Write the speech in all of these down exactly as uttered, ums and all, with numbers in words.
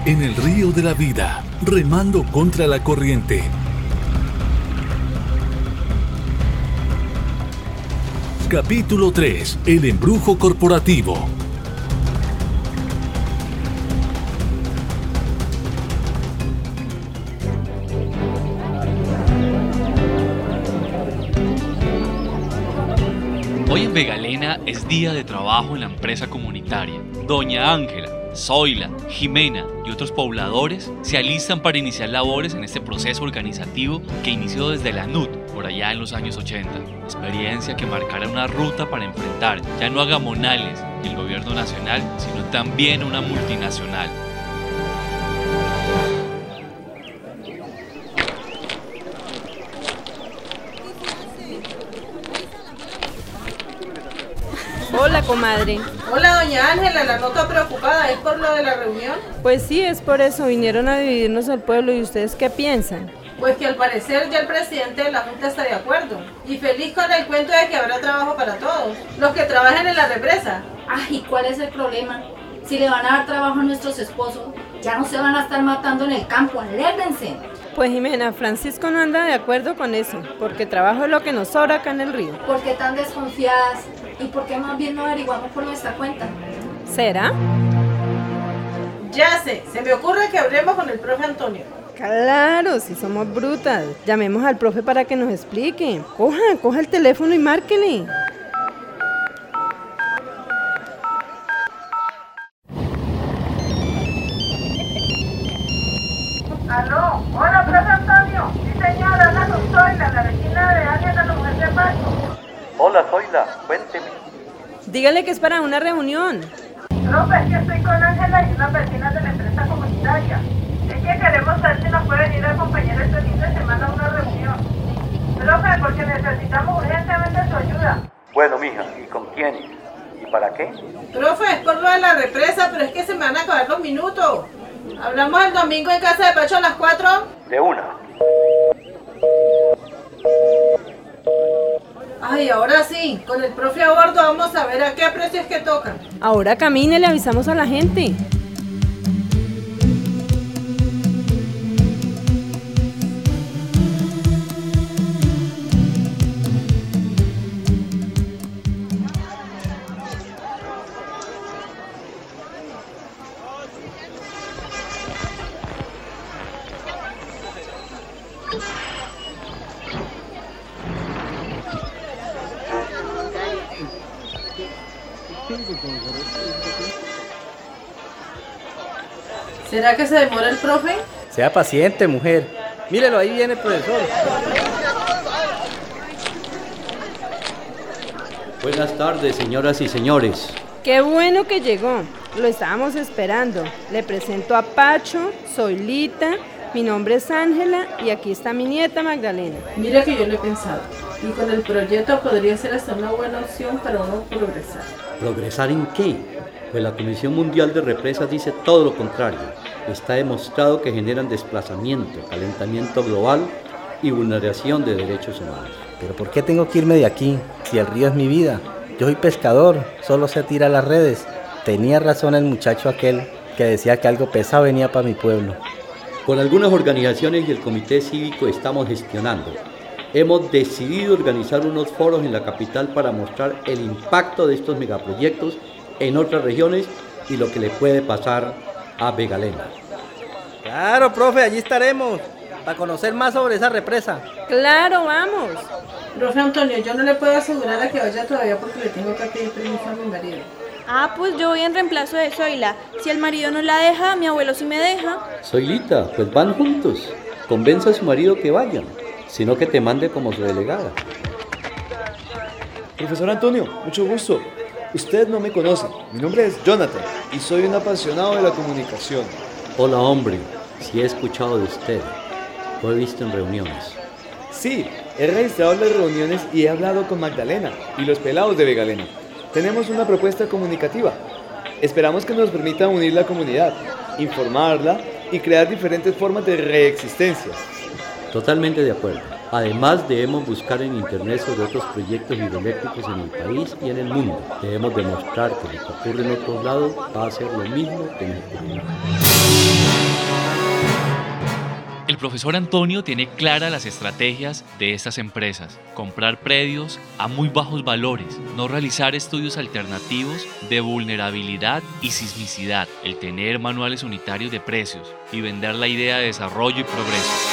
en el río de la vida, remando contra la corriente. Capítulo tres. El embrujo corporativo. Hoy en Vegalena es día de trabajo en la empresa comunitaria. Doña Ángela, Zoila, Jimena y otros pobladores se alistan para iniciar labores en este proceso organizativo que inició desde la N U T por allá en los años ochenta. Experiencia que marcará una ruta para enfrentar ya no a Gamonales y el gobierno nacional, sino también una multinacional. Hola, comadre. Hola, doña Ángela, la nota preocupada, ¿es por lo de la reunión? Pues sí, es por eso, vinieron a dividirnos el pueblo. ¿Y ustedes qué piensan? Pues que al parecer ya el presidente de la Junta está de acuerdo. Y feliz con el cuento de que habrá trabajo para todos, los que trabajan en la represa. Ay, ¿y cuál es el problema? Si le van a dar trabajo a nuestros esposos, ya no se van a estar matando en el campo, alérvense. Pues Jimena, Francisco no anda de acuerdo con eso, porque trabajo es lo que nos sobra acá en el río. ¿Por qué tan desconfiadas? ¿Y por qué más bien no averiguamos por nuestra cuenta? ¿Será? Ya sé, se me ocurre que hablemos con el profe Antonio. Claro, si somos brutas. Llamemos al profe para que nos explique. Coja, coja el teléfono y márquele. Aló, hola, profe Antonio. Sí, señora, habla con Zoila, la vecina de Ángela, la mujer de Pacho. Hola, Zoila, cuénteme. Dígale que es para una reunión. Profe, es que estoy con Ángela y unas vecinas de la empresa comunitaria. Es que queremos saber si nos puede venir a acompañar este fin de semana a una reunión. Profe, porque necesitamos urgentemente su ayuda. Bueno, mija, ¿y con quién? ¿Y para qué? Profe, es por lo de la represa, pero es que se me van a acabar los minutos. ¿Hablamos el domingo en casa de Pacho a las cuatro? De una. Ay, ahora sí, con el profe a bordo vamos a ver a qué precios que tocan. Ahora camine, le avisamos a la gente. ¿Será que se demora el profe? Sea paciente, mujer. Mírelo, ahí viene el profesor. Buenas tardes, señoras y señores. Qué bueno que llegó. Lo estábamos esperando. Le presento a Pacho, Zoilita, mi nombre es Ángela y aquí está mi nieta Magdalena. Mira que yo lo he pensado. Y con el proyecto podría ser hasta una buena opción para uno progresar. ¿Progresar en qué? Pues la Comisión Mundial de Represas dice todo lo contrario. Está demostrado que generan desplazamiento, calentamiento global y vulneración de derechos humanos. ¿Pero por qué tengo que irme de aquí? Si el río es mi vida. Yo soy pescador, solo sé tirar las redes. Tenía razón el muchacho aquel que decía que algo pesado venía para mi pueblo. Con algunas organizaciones y el Comité Cívico estamos gestionando. Hemos decidido organizar unos foros en la capital para mostrar el impacto de estos megaproyectos en otras regiones y lo que le puede pasar a Vegalena. Claro, profe, allí estaremos, para conocer más sobre esa represa. Claro, vamos. Profe Antonio, yo no le puedo asegurar a que vaya todavía porque le tengo que pedir permiso a mi marido. Ah, pues yo voy en reemplazo de Zoila. Si el marido no la deja, mi abuelo sí me deja. Zoilita, pues van juntos. Convenza a su marido que vayan, sino que te mande como su delegada. Profesor Antonio, mucho gusto. Usted no me conoce, mi nombre es Jonathan y soy un apasionado de la comunicación. Hola, hombre, sí he escuchado de usted, lo he visto en reuniones. Sí, he registrado las reuniones y he hablado con Magdalena y los pelados de Vegalena. Tenemos una propuesta comunicativa. Esperamos que nos permita unir la comunidad, informarla y crear diferentes formas de reexistencia. Totalmente de acuerdo. Además, debemos buscar en internet sobre otros proyectos hidroeléctricos en el país y en el mundo. Debemos demostrar que lo que ocurre en otros lados va a ser lo mismo que en el país. profesor Antonio tiene claras las estrategias de estas empresas: comprar predios a muy bajos valores, no realizar estudios alternativos de vulnerabilidad y sismicidad, el tener manuales unitarios de precios y vender la idea de desarrollo y progreso.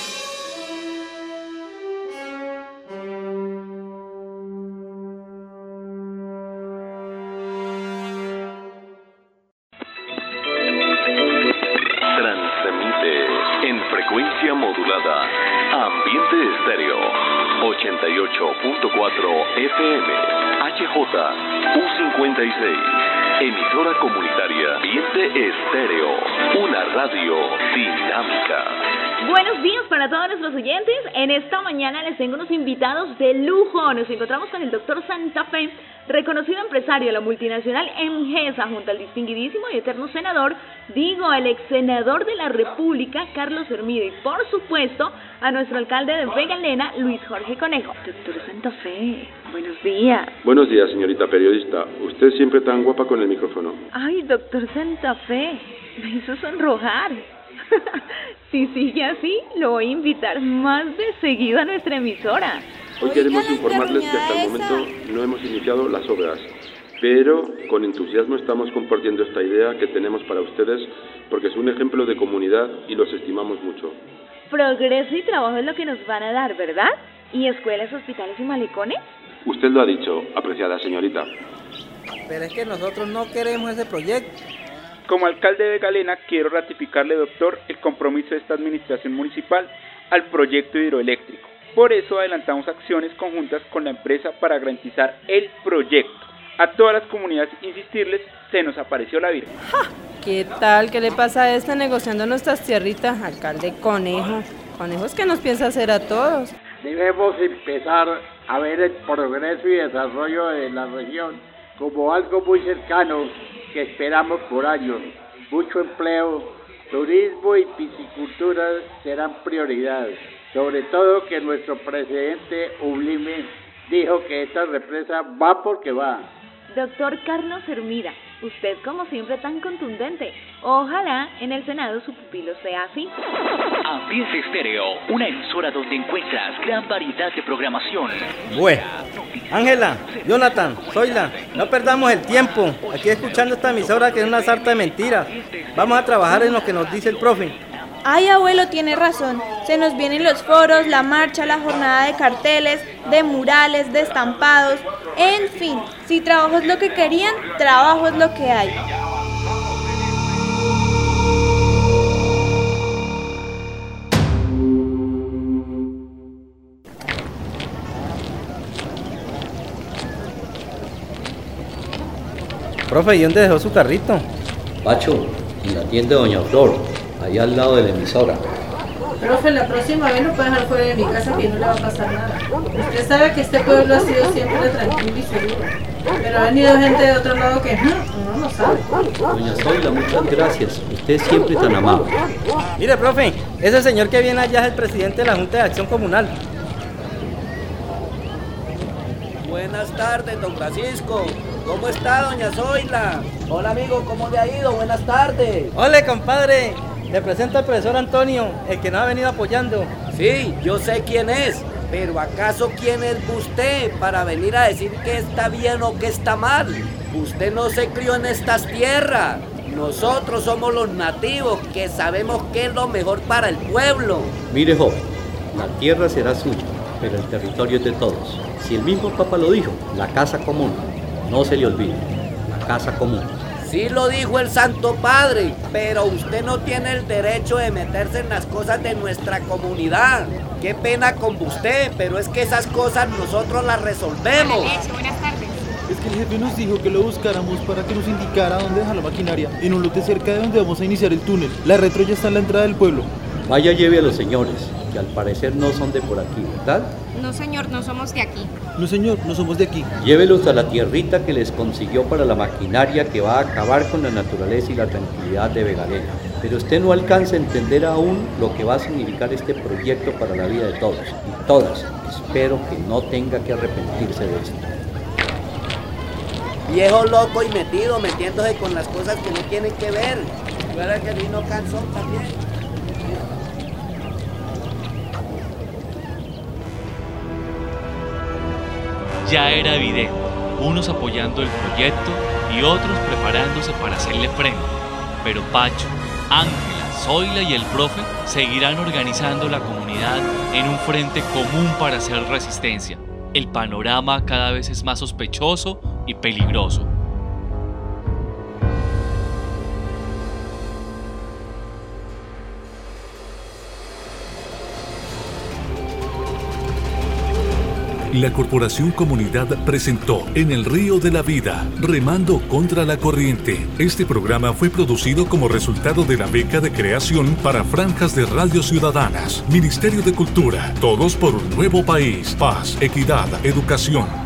Frecuencia modulada, Ambiente Estéreo, ochenta y ocho punto cuatro F M, H J U cincuenta y seis, emisora comunitaria Ambiente Estéreo, una radio dinámica. Buenos días para todos nuestros oyentes. En esta mañana les tengo unos invitados de lujo. Nos encontramos con el doctor Santa Fe, reconocido empresario de la multinacional Emgesa, junto al distinguidísimo y eterno senador, digo, el ex senador de la República, Carlos Hermida, y por supuesto, a nuestro alcalde de Vega Elena, Luis Jorge Conejo. Doctor Santa Fe, buenos días. Buenos días, señorita periodista. Usted siempre tan guapa con el micrófono. Ay, doctor Santa Fe, me hizo sonrojar. Si sigue así, lo voy a invitar más de seguido a nuestra emisora. Hoy queremos informarles que hasta el momento no hemos iniciado las obras, pero con entusiasmo estamos compartiendo esta idea que tenemos para ustedes porque es un ejemplo de comunidad y los estimamos mucho. Progreso y trabajo es lo que nos van a dar, ¿verdad? ¿Y escuelas, hospitales y malecones? Usted lo ha dicho, apreciada señorita. Pero es que nosotros no queremos ese proyecto. Como alcalde de Vega Elena, quiero ratificarle, doctor, el compromiso de esta administración municipal al proyecto hidroeléctrico. Por eso adelantamos acciones conjuntas con la empresa para garantizar el proyecto. A todas las comunidades insistirles, se nos apareció la Virgen. ¡Ja! ¿Qué tal? ¿Qué le pasa a esta negociando nuestras tierritas? Alcalde Conejo. Conejos que nos piensa hacer a todos. Debemos empezar a ver el progreso y desarrollo de la región como algo muy cercano que esperamos por años. Mucho empleo, turismo y piscicultura serán prioridades. Sobre todo que nuestro presidente Ublime dijo que esta represa va porque va. Doctor Carlos Hermida, usted como siempre tan contundente. Ojalá en el Senado su pupilo sea así. Ambiente Estéreo, una emisora donde encuentras gran variedad de programación. Bueno, Ángela, Jonathan, Zoila, no perdamos el tiempo aquí escuchando esta emisora que es una sarta de mentiras. Vamos a trabajar en lo que nos dice el profe. Ay, abuelo, tiene razón. Se nos vienen los foros, la marcha, la jornada de carteles, de murales, de estampados. En fin, si trabajo es lo que querían, trabajo es lo que hay. Profe, ¿y dónde dejó su carrito? Pacho, en la tienda de Doña Flor, allá al lado de la emisora. Profe, la próxima vez no puede dejar fuera de mi casa que no le va a pasar nada. Usted sabe que este pueblo ha sido siempre tranquilo y seguro. Pero ha venido gente de otro lado que uno no sabe. Doña Zoila, muchas gracias. Usted es siempre tan amable. Mire, profe, ese señor que viene allá es el presidente de la Junta de Acción Comunal. Buenas tardes, don Francisco. ¿Cómo está, doña Zoila? Hola, amigo, ¿cómo le ha ido? Buenas tardes. Hola, compadre. Le presento al profesor Antonio, el que nos ha venido apoyando. Sí, yo sé quién es, pero ¿acaso quién es usted para venir a decir que está bien o que está mal? Usted no se crió en estas tierras. Nosotros somos los nativos que sabemos qué es lo mejor para el pueblo. Mire, joven, la tierra será suya, pero el territorio es de todos. Si el mismo Papa lo dijo, la casa común, no se le olvide, la casa común. Sí lo dijo el Santo Padre, pero usted no tiene el derecho de meterse en las cosas de nuestra comunidad. Qué pena con usted, pero es que esas cosas nosotros las resolvemos. Buenas tardes. Es que el jefe nos dijo que lo buscáramos para que nos indicara dónde dejar la maquinaria, en un lote cerca de donde vamos a iniciar el túnel. La retro ya está en la entrada del pueblo. Vaya, lleve a los señores, que al parecer no son de por aquí, ¿verdad? No, señor, no somos de aquí. No, señor, no somos de aquí. Llévelos a la tierrita que les consiguió para la maquinaria que va a acabar con la naturaleza y la tranquilidad de Vega Elena. Pero usted no alcanza a entender aún lo que va a significar este proyecto para la vida de todos y todas. Espero que no tenga que arrepentirse de esto. Viejo loco y metido, metiéndose con las cosas que no tienen que ver. Recuerda que vino Canzón también. ya era evidente, unos apoyando el proyecto y otros preparándose para hacerle frente. Pero Pacho, Ángela, Zoila y el profe seguirán organizando la comunidad en un frente común para hacer resistencia. El panorama cada vez es más sospechoso y peligroso. La Corporación Comunidad presentó En el Río de la Vida, Remando contra la Corriente. Este programa fue producido como resultado de la beca de creación para franjas de radio ciudadanas. Ministerio de Cultura, todos por un nuevo país, paz, equidad, educación.